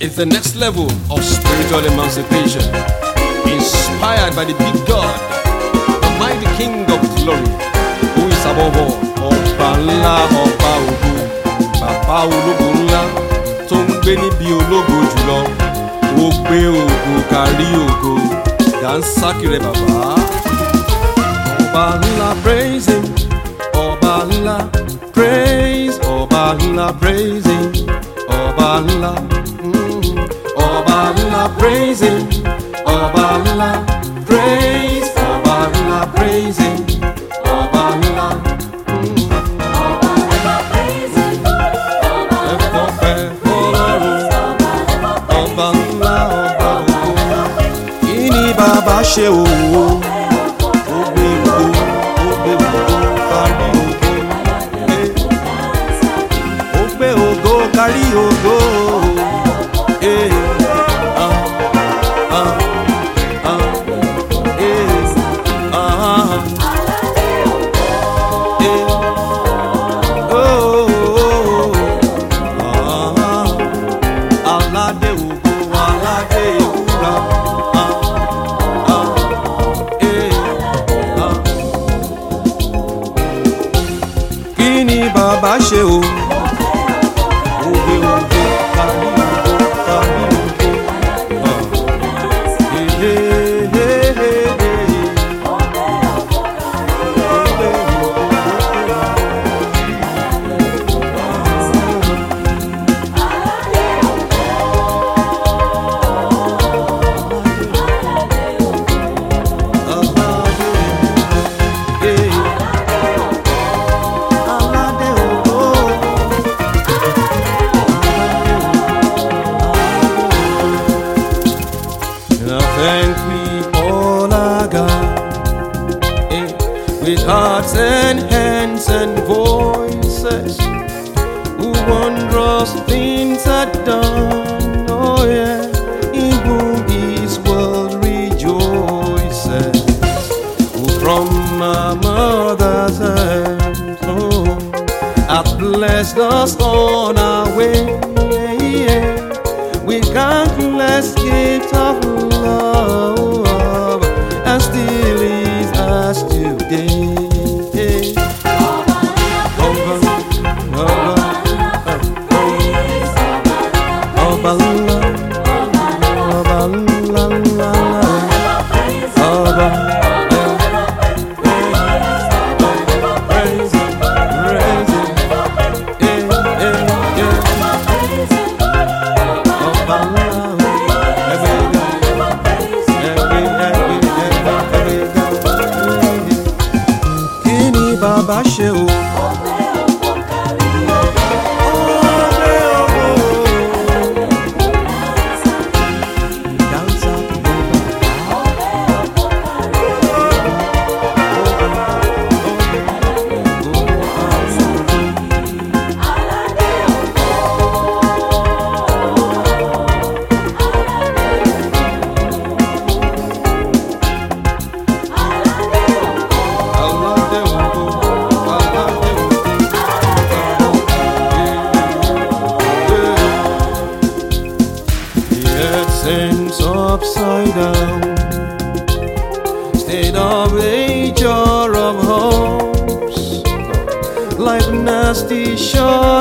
It's the next level of spiritual emancipation, inspired by the big God, the mighty King of glory, who is above all. Ọba ńlá, ọba ògo, bàbá ológo ńlá, tó ń gbé níbi ológo jùlọ. Ó gbé ògo kárí ògo, dànsákì rẹ̀ bàbá. Ọba ńlá, praise him. Ọba ńlá, praise. Ọba ńlá, praise him. Ọba ńlá. Ọba ńlá, praise him. Ọba ńlá, praise. Ọba ńlá, praise him. Ọba ńlá. Ọba ńlá, ọba ògo. Kí ni bàbá ṣe òwò? Ó gbé ògo, ó gbé ògo kárí ògo. Ó gbé ògo kárí ògo. Bàbá ṣe o, ògbé ògbé kárí ògbó kárí Thank we all our God, with hearts and hands and voices, who wondrous things are done, oh yeah, in whom His world rejoices, who from our mother's hands, oh, hath blessed us on our way, with countless gifts of love, and still is us today. Bàbá ṣe o. Upside down, state of age or of hopes, like nasty shore.